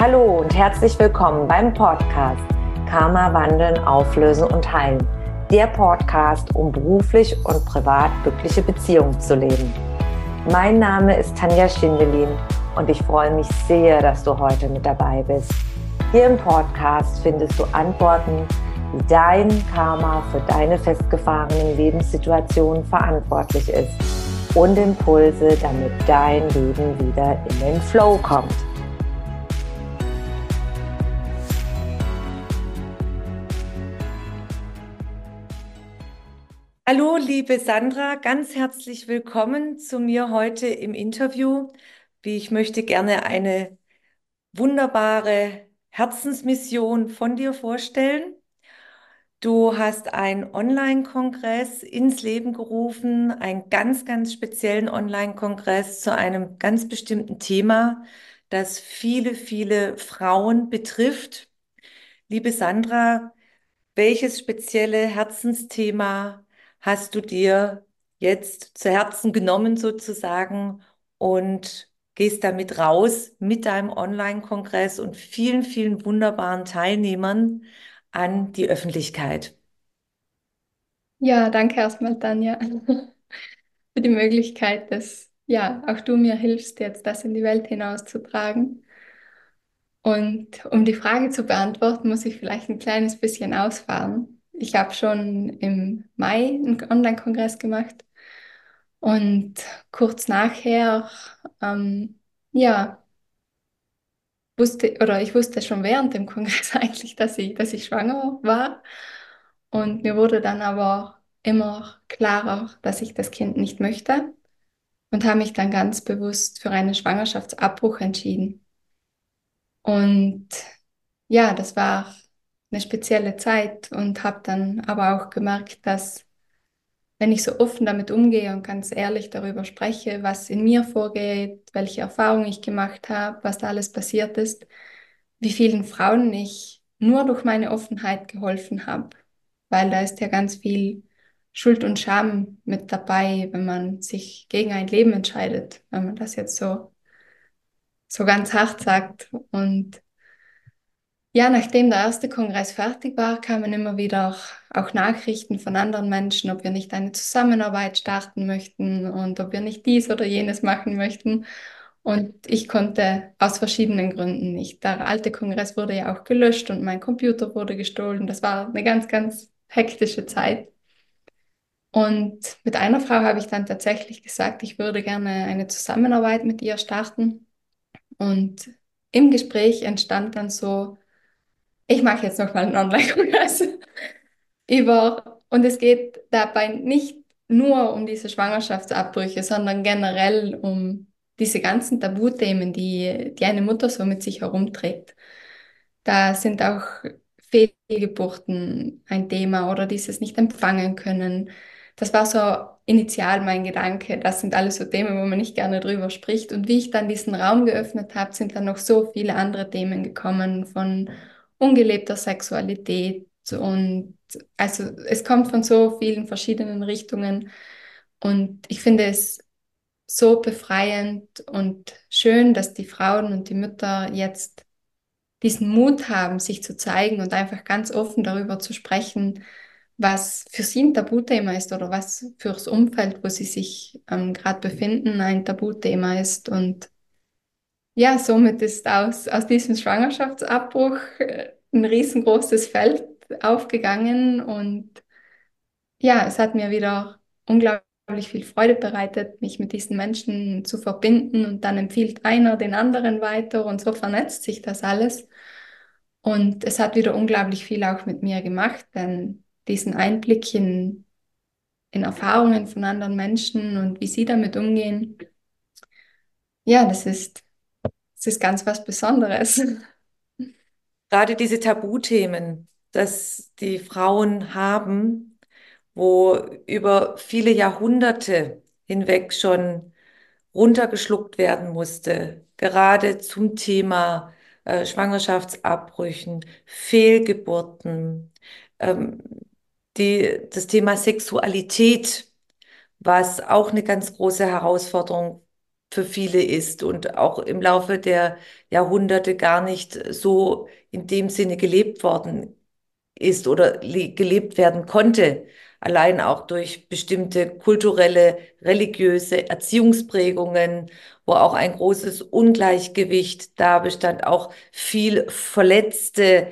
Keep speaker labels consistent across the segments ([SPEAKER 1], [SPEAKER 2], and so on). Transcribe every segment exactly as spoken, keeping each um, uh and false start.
[SPEAKER 1] Hallo und herzlich willkommen beim Podcast Karma wandeln, auflösen und heilen. Der Podcast, um beruflich und privat glückliche Beziehungen zu leben. Mein Name ist Tanja Schindelin und ich freue mich sehr, dass du heute mit dabei bist. Hier im Podcast findest du Antworten, wie dein Karma für deine festgefahrenen Lebenssituationen verantwortlich ist und Impulse, damit dein Leben wieder in den Flow kommt. Hallo, liebe Sandra, ganz herzlich willkommen zu mir heute im Interview. Wie Ich möchte gerne eine wunderbare Herzensmission von dir vorstellen. Du hast einen Online-Kongress ins Leben gerufen, einen ganz, ganz speziellen Online-Kongress zu einem ganz bestimmten Thema, das viele, viele Frauen betrifft. Liebe Sandra, welches spezielle Herzensthema hast du dir jetzt zu Herzen genommen sozusagen und gehst damit raus mit deinem Online-Kongress und vielen, vielen wunderbaren Teilnehmern an die Öffentlichkeit?
[SPEAKER 2] Ja, danke erstmal, Tanja, für die Möglichkeit, dass ja auch du mir hilfst, jetzt das in die Welt hinauszutragen. Und um die Frage zu beantworten, muss ich vielleicht ein kleines bisschen ausfahren. Ich habe schon im Mai einen Online-Kongress gemacht und kurz nachher, ähm, ja, wusste, oder ich wusste schon während dem Kongress eigentlich, dass ich, dass ich schwanger war. Und mir wurde dann aber immer klarer, dass ich das Kind nicht möchte. Und habe mich dann ganz bewusst für einen Schwangerschaftsabbruch entschieden. Und ja, das war eine spezielle Zeit und habe dann aber auch gemerkt, dass wenn ich so offen damit umgehe und ganz ehrlich darüber spreche, was in mir vorgeht, welche Erfahrungen ich gemacht habe, was da alles passiert ist, wie vielen Frauen ich nur durch meine Offenheit geholfen habe, weil da ist ja ganz viel Schuld und Scham mit dabei, wenn man sich gegen ein Leben entscheidet, wenn man das jetzt so, so ganz hart sagt. Und ja, nachdem der erste Kongress fertig war, kamen immer wieder auch, auch Nachrichten von anderen Menschen, ob wir nicht eine Zusammenarbeit starten möchten und ob wir nicht dies oder jenes machen möchten. Und ich konnte aus verschiedenen Gründen nicht. Der alte Kongress wurde ja auch gelöscht und mein Computer wurde gestohlen. Das war eine ganz, ganz hektische Zeit. Und mit einer Frau habe ich dann tatsächlich gesagt, ich würde gerne eine Zusammenarbeit mit ihr starten. Und im Gespräch entstand dann so, ich mache jetzt noch mal einen Online-Kongress über, und es geht dabei nicht nur um diese Schwangerschaftsabbrüche, sondern generell um diese ganzen Tabuthemen, die, die eine Mutter so mit sich herumträgt. Da sind auch Fehlgeburten ein Thema oder dieses nicht empfangen können. Das war so initial mein Gedanke. Das sind alles so Themen, wo man nicht gerne drüber spricht. Und wie ich dann diesen Raum geöffnet habe, sind dann noch so viele andere Themen gekommen von ungelebter Sexualität und also es kommt von so vielen verschiedenen Richtungen und ich finde es so befreiend und schön, dass die Frauen und die Mütter jetzt diesen Mut haben, sich zu zeigen und einfach ganz offen darüber zu sprechen, was für sie ein Tabuthema ist oder was fürs Umfeld, wo sie sich ähm, gerade befinden, ein Tabuthema ist. Und ja, somit ist aus, aus diesem Schwangerschaftsabbruch äh, ein riesengroßes Feld aufgegangen und ja, es hat mir wieder unglaublich viel Freude bereitet, mich mit diesen Menschen zu verbinden und dann empfiehlt einer den anderen weiter und so vernetzt sich das alles. Und es hat wieder unglaublich viel auch mit mir gemacht, denn diesen Einblick in, in Erfahrungen von anderen Menschen und wie sie damit umgehen, ja, das ist, das ist ganz was Besonderes.
[SPEAKER 1] Gerade diese Tabuthemen, dass die Frauen haben, wo über viele Jahrhunderte hinweg schon runtergeschluckt werden musste, gerade zum Thema äh, Schwangerschaftsabbrüchen, Fehlgeburten, ähm, die, das Thema Sexualität, was auch eine ganz große Herausforderung für viele ist und auch im Laufe der Jahrhunderte gar nicht so in dem Sinne gelebt worden ist oder le- gelebt werden konnte. Allein auch durch bestimmte kulturelle, religiöse Erziehungsprägungen, wo auch ein großes Ungleichgewicht da bestand, auch viel verletzte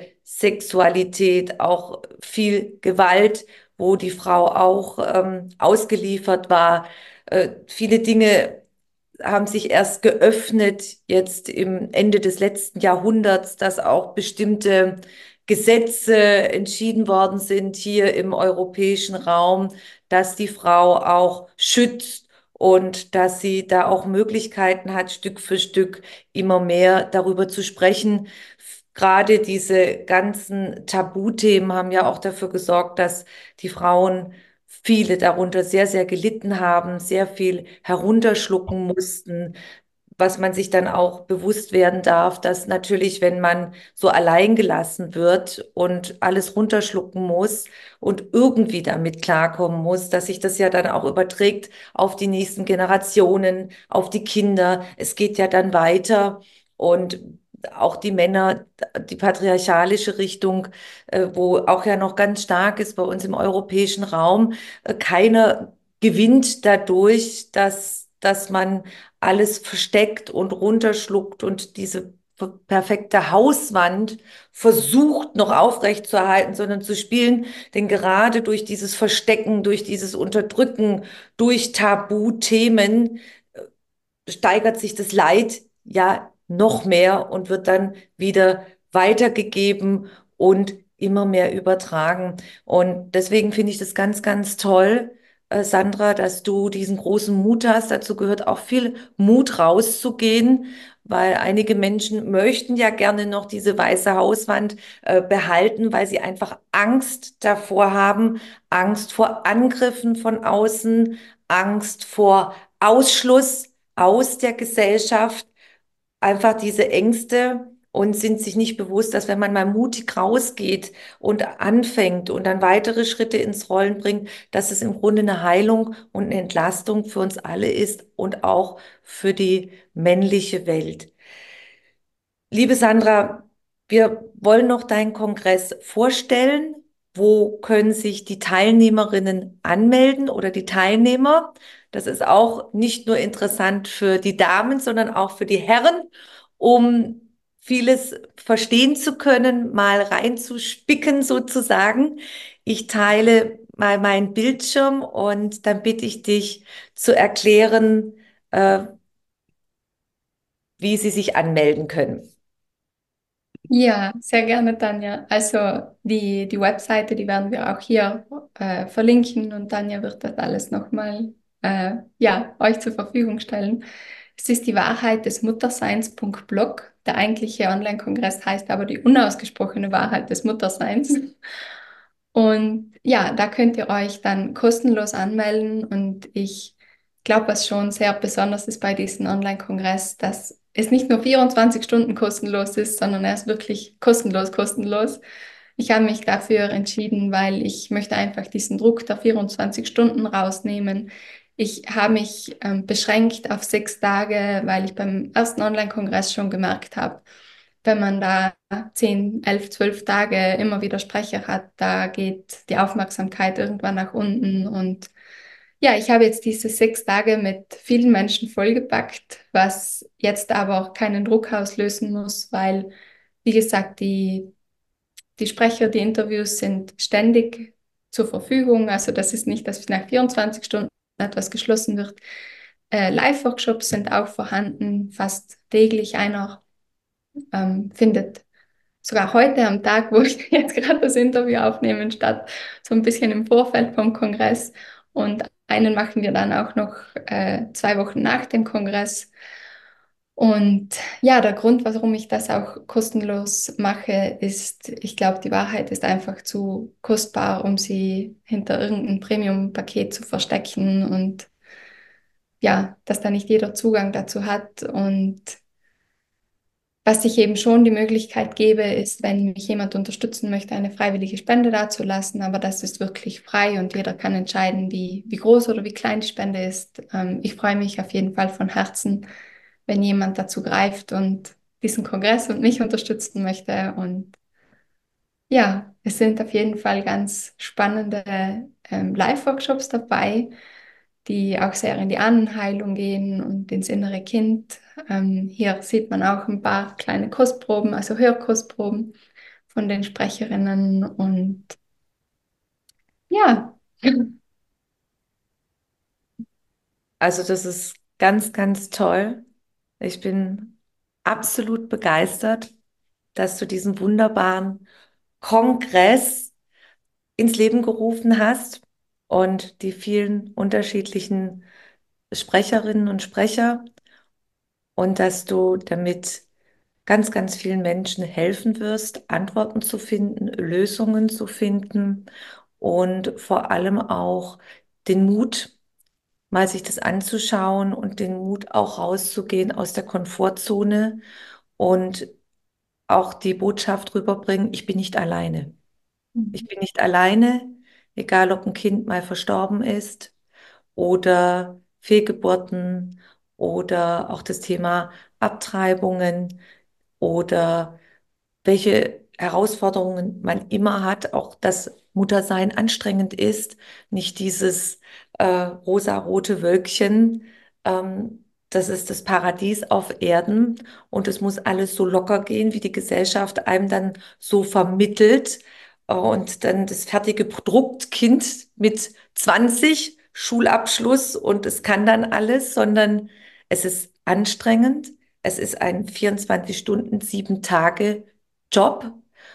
[SPEAKER 1] Sexualität, auch viel Gewalt, wo die Frau auch ähm, ausgeliefert war. Äh, viele Dinge haben sich erst geöffnet jetzt im Ende des letzten Jahrhunderts, dass auch bestimmte Gesetze entschieden worden sind hier im europäischen Raum, dass die Frau auch schützt und dass sie da auch Möglichkeiten hat, Stück für Stück immer mehr darüber zu sprechen. Gerade diese ganzen Tabuthemen haben ja auch dafür gesorgt, dass die Frauen viele darunter sehr, sehr gelitten haben, sehr viel herunterschlucken mussten, was man sich dann auch bewusst werden darf, dass natürlich, wenn man so allein gelassen wird und alles runterschlucken muss und irgendwie damit klarkommen muss, dass sich das ja dann auch überträgt auf die nächsten Generationen, auf die Kinder. Es geht ja dann weiter und auch die Männer, die patriarchalische Richtung, äh, wo auch ja noch ganz stark ist bei uns im europäischen Raum, äh, keiner gewinnt dadurch, dass, dass man alles versteckt und runterschluckt und diese perfekte Hauswand versucht noch aufrechtzuerhalten, sondern zu spielen. Denn gerade durch dieses Verstecken, durch dieses Unterdrücken, durch Tabuthemen steigert sich das Leid ja noch mehr und wird dann wieder weitergegeben und immer mehr übertragen. Und deswegen finde ich das ganz, ganz toll, äh, Sandra, dass du diesen großen Mut hast. Dazu gehört auch viel Mut rauszugehen, weil einige Menschen möchten ja gerne noch diese weiße Hauswand äh, behalten, weil sie einfach Angst davor haben, Angst vor Angriffen von außen, Angst vor Ausschluss aus der Gesellschaft, einfach diese Ängste und sind sich nicht bewusst, dass wenn man mal mutig rausgeht und anfängt und dann weitere Schritte ins Rollen bringt, dass es im Grunde eine Heilung und eine Entlastung für uns alle ist und auch für die männliche Welt. Liebe Sandra, wir wollen noch deinen Kongress vorstellen. Wo können sich die Teilnehmerinnen anmelden oder die Teilnehmer? Das ist auch nicht nur interessant für die Damen, sondern auch für die Herren, um vieles verstehen zu können, mal reinzuspicken sozusagen. Ich teile mal meinen Bildschirm und dann bitte ich dich zu erklären, äh, wie Sie sich anmelden können.
[SPEAKER 2] Ja, sehr gerne, Tanja. Also die, die Webseite, die werden wir auch hier äh, verlinken und Tanja wird das alles nochmal äh, ja, euch zur Verfügung stellen. Es ist die Wahrheit des Mutterseins.blog. Der eigentliche Online-Kongress heißt aber die unausgesprochene Wahrheit des Mutterseins. Und ja, da könnt ihr euch dann kostenlos anmelden und ich glaube, was schon sehr besonders ist bei diesem Online-Kongress, dass es nicht nur vierundzwanzig Stunden kostenlos ist, sondern er ist wirklich kostenlos, kostenlos. Ich habe mich dafür entschieden, weil ich möchte einfach diesen Druck der vierundzwanzig Stunden rausnehmen. Ich habe mich ähm, beschränkt auf sechs Tage, weil ich beim ersten Online-Kongress schon gemerkt habe, wenn man da zehn, elf, zwölf Tage immer wieder Sprecher hat, da geht die Aufmerksamkeit irgendwann nach unten. Und ja, ich habe jetzt diese sechs Tage mit vielen Menschen vollgepackt, was jetzt aber auch keinen Druck auslösen muss, weil, wie gesagt, die, die Sprecher, die Interviews sind ständig zur Verfügung. Also das ist nicht, dass nach vierundzwanzig Stunden etwas geschlossen wird. Äh, Live-Workshops sind auch vorhanden, fast täglich einer ähm, findet sogar heute am Tag, wo ich jetzt gerade das Interview aufnehme, statt, so ein bisschen im Vorfeld vom Kongress. Und einen machen wir dann auch noch äh, zwei Wochen nach dem Kongress. Und ja, der Grund, warum ich das auch kostenlos mache, ist, ich glaube, die Wahrheit ist einfach zu kostbar, um sie hinter irgendein Premium-Paket zu verstecken und ja, dass da nicht jeder Zugang dazu hat. Und was ich eben schon die Möglichkeit gebe, ist, wenn mich jemand unterstützen möchte, eine freiwillige Spende dazulassen. Aber das ist wirklich frei und jeder kann entscheiden, wie, wie groß oder wie klein die Spende ist. Ähm, ich freue mich auf jeden Fall von Herzen, wenn jemand dazu greift und diesen Kongress und mich unterstützen möchte. Und ja, es sind auf jeden Fall ganz spannende ähm, Live-Workshops dabei, die auch sehr in die Ahnenheilung gehen und ins innere Kind. Ähm, hier sieht man auch ein paar kleine Kostproben, also Hörkostproben von den Sprecherinnen. Und ja,
[SPEAKER 1] Also das ist ganz, ganz toll. Ich bin absolut begeistert, dass du diesen wunderbaren Kongress ins Leben gerufen hast und die vielen unterschiedlichen Sprecherinnen und Sprecher und dass du damit ganz, ganz vielen Menschen helfen wirst, Antworten zu finden, Lösungen zu finden und vor allem auch den Mut, mal sich das anzuschauen und den Mut auch rauszugehen aus der Komfortzone und auch die Botschaft rüberbringen, ich bin nicht alleine. Ich bin nicht alleine, egal ob ein Kind mal verstorben ist oder Fehlgeburten oder auch das Thema Abtreibungen oder welche Herausforderungen man immer hat, auch dass Muttersein anstrengend ist, nicht dieses äh, rosarote Wölkchen, ähm, das ist das Paradies auf Erden und es muss alles so locker gehen, wie die Gesellschaft einem dann so vermittelt. Äh, und dann das fertige Produktkind mit zwanzig Schulabschluss und es kann dann alles, sondern es ist anstrengend. Es ist ein vierundzwanzig Stunden, sieben Tage Job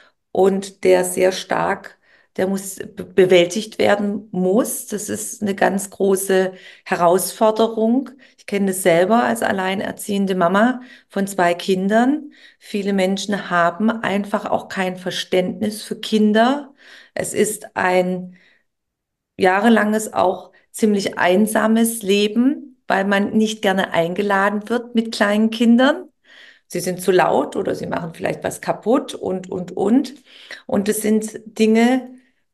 [SPEAKER 1] und der sehr stark, der muss be- bewältigt werden muss. Das ist eine ganz große Herausforderung. Ich kenne das selber als alleinerziehende Mama von zwei Kindern. Viele Menschen haben einfach auch kein Verständnis für Kinder. Es ist ein jahrelanges, auch ziemlich einsames Leben, weil man nicht gerne eingeladen wird mit kleinen Kindern. Sie sind zu laut oder sie machen vielleicht was kaputt und, und, und. Und es sind Dinge,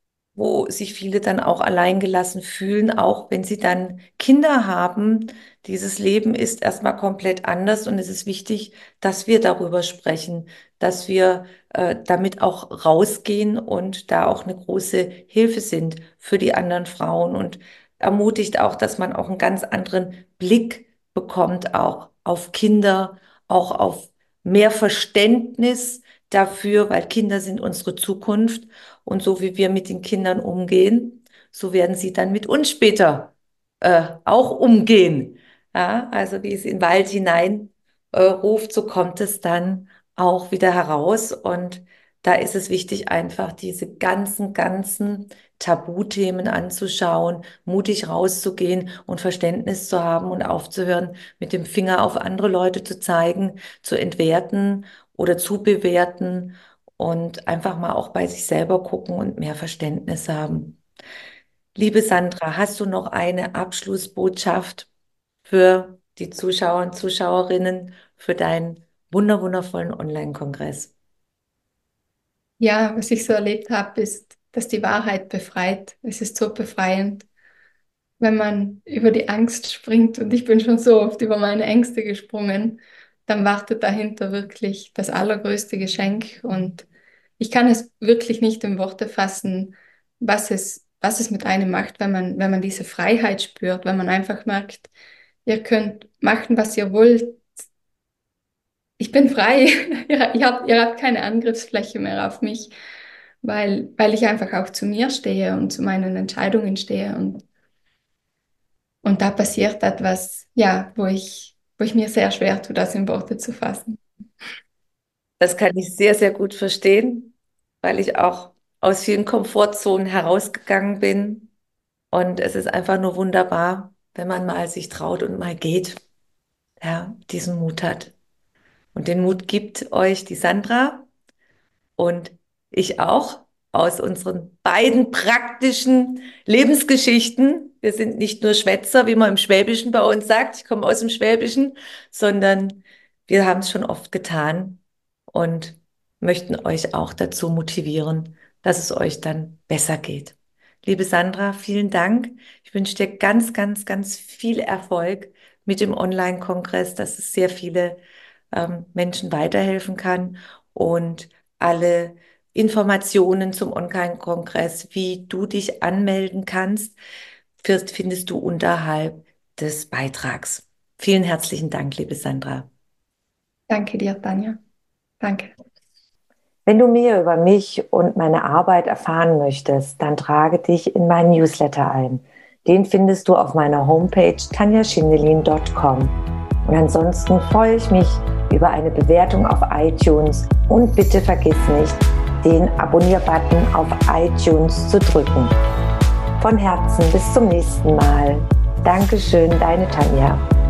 [SPEAKER 1] wo sich viele dann auch alleingelassen fühlen, auch wenn sie dann Kinder haben. Dieses Leben ist erstmal komplett anders und es ist wichtig, dass wir darüber sprechen, dass wir äh, damit auch rausgehen und da auch eine große Hilfe sind für die anderen Frauen und ermutigt auch, dass man auch einen ganz anderen Blick bekommt, auch auf Kinder, auch auf mehr Verständnis dafür, weil Kinder sind unsere Zukunft. Und so wie wir mit den Kindern umgehen, so werden sie dann mit uns später äh, auch umgehen. Ja, also wie es in den Wald hinein äh, ruft, so kommt es dann auch wieder heraus. Und da ist es wichtig, einfach diese ganzen, ganzen Tabuthemen anzuschauen, mutig rauszugehen und Verständnis zu haben und aufzuhören, mit dem Finger auf andere Leute zu zeigen, zu entwerten oder zu bewerten und einfach mal auch bei sich selber gucken und mehr Verständnis haben. Liebe Sandra, hast du noch eine Abschlussbotschaft für die Zuschauer und Zuschauerinnen für deinen wunder wundervollen Online-Kongress?
[SPEAKER 2] ja, was ich so erlebt habe, ist, dass die Wahrheit befreit. Es ist so befreiend, wenn man über die Angst springt, und ich bin schon so oft über meine Ängste gesprungen, dann wartet dahinter wirklich das allergrößte Geschenk. Und ich kann es wirklich nicht in Worte fassen, was es, was es mit einem macht, wenn man, wenn man diese Freiheit spürt, wenn man einfach merkt, ihr könnt machen, was ihr wollt. Ich bin frei. Ihr, ihr habt, ihr habt keine Angriffsfläche mehr auf mich, weil, weil ich einfach auch zu mir stehe und zu meinen Entscheidungen stehe. Und Und da passiert etwas, ja, wo ich, wo ich mir sehr schwer tue, das in Worte zu fassen.
[SPEAKER 1] Das kann ich sehr, sehr gut verstehen, weil ich auch aus vielen Komfortzonen herausgegangen bin. Und es ist einfach nur wunderbar, wenn man mal sich traut und mal geht, ja, diesen Mut hat. Und den Mut gibt euch die Sandra und ich auch aus unseren beiden praktischen Lebensgeschichten. Wir sind nicht nur Schwätzer, wie man im Schwäbischen bei uns sagt, ich komme aus dem Schwäbischen, sondern wir haben es schon oft getan. und möchten euch auch dazu motivieren, dass es euch dann besser geht. Liebe Sandra, vielen Dank. Ich wünsche dir ganz, ganz, ganz viel Erfolg mit dem Online-Kongress, dass es sehr viele ähm, Menschen weiterhelfen kann und alle Informationen zum Online-Kongress, wie du dich anmelden kannst, findest du unterhalb des Beitrags. Vielen herzlichen Dank, liebe Sandra.
[SPEAKER 2] Danke dir, Tanja. Danke.
[SPEAKER 1] Wenn du mehr über mich und meine Arbeit erfahren möchtest, dann trage dich in meinen Newsletter ein. Den findest du auf meiner Homepage tanja schindelin punkt com. Und ansonsten freue ich mich über eine Bewertung auf iTunes und bitte vergiss nicht, den Abonnier-Button auf iTunes zu drücken. Von Herzen bis zum nächsten Mal. Dankeschön, deine Tanja.